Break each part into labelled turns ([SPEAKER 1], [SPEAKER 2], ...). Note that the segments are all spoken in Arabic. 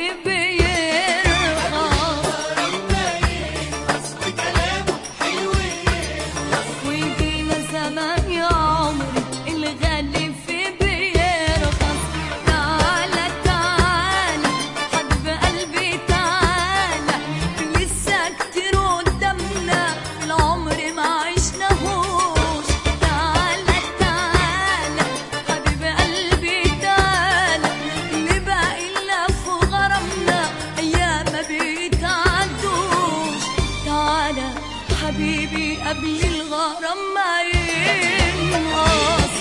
[SPEAKER 1] حبيبي قبل الغرام ما ينقص.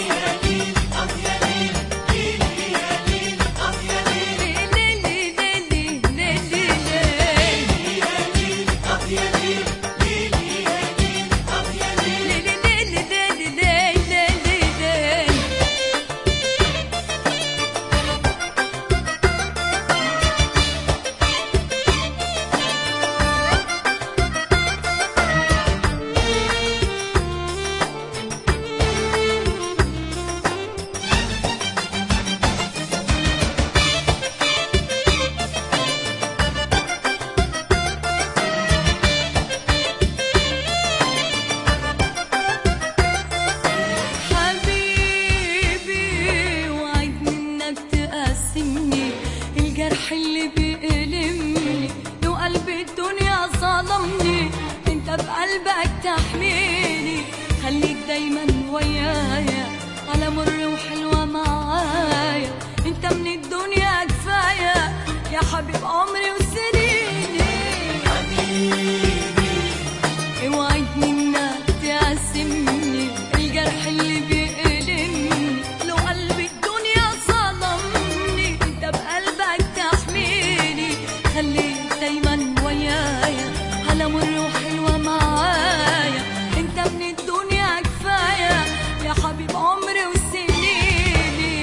[SPEAKER 1] الجرح اللي بيألمني لو قلب الدنيا ظلمني انت بقلبك تحميني. خليك دايما ويايا على مر وحلوة معايا، انت من الدنيا كفاية يا حبيب عمري وسنيني. حبيبي اوعدني انك تقسمني الجرح اللي بيألمني لو قلب الدنيا ظلمني انت بقلبك تحميني. خليك دايما ويايا على مر وحلوة معايا، انت من الدنيا كفاية يا حبيب عمري وسنيني.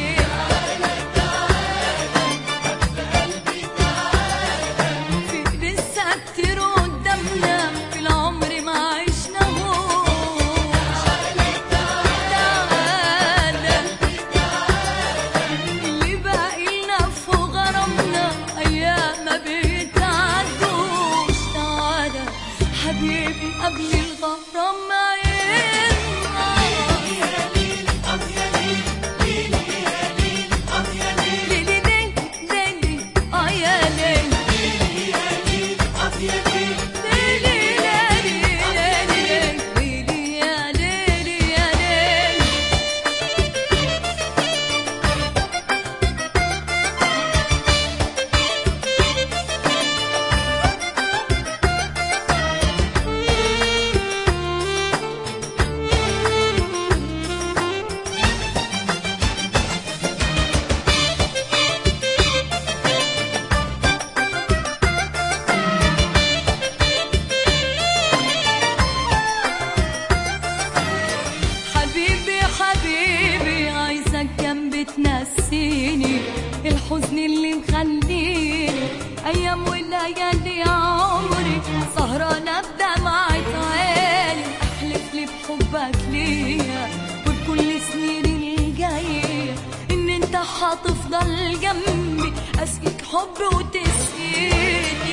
[SPEAKER 1] في لسه كتير قدامنا في العمر ما عشناهوش. تعالى اللي باقيلنا في غرامنا ايام ما بيتعدوش. تعالى حبيبي قبل الغرام ما حبيبي عايزك جنبي تنسيني الحزن اللي مخليني ايام وليالي عمري سهرانه بدمعة عيني. احلف لي بحبك ليا وبكل سنيني الجايه ان انت هتفضل جنبي اسقيك حب وتسقيني.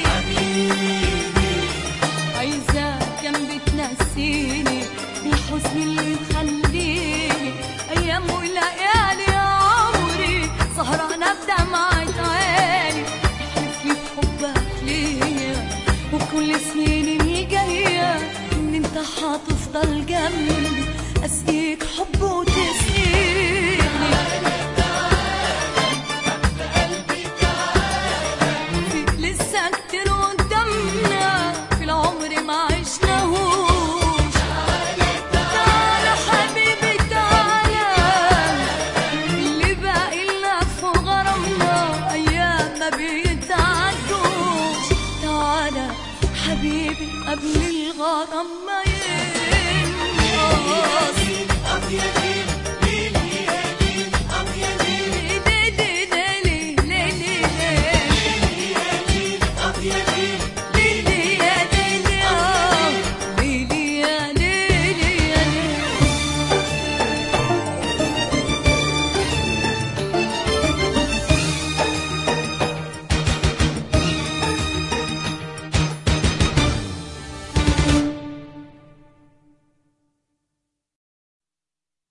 [SPEAKER 1] عايزك جنبي تنسيني الحزن اللي مخليني ايام وليالي عمري سهرانه بدمعة عيني. احلف لي بحبك ليا وكل سنيني الجايه ان انت هتفضل جنبي اسقيك حب وتسقيني. في لسه كتير قدامنا في العمر ما عشناهوش. تعالى حبيبي تعالى اللي باقيلنا في غرامنا ايام ما بيتعدوش. تعالى حبيبي قبل الغرام ما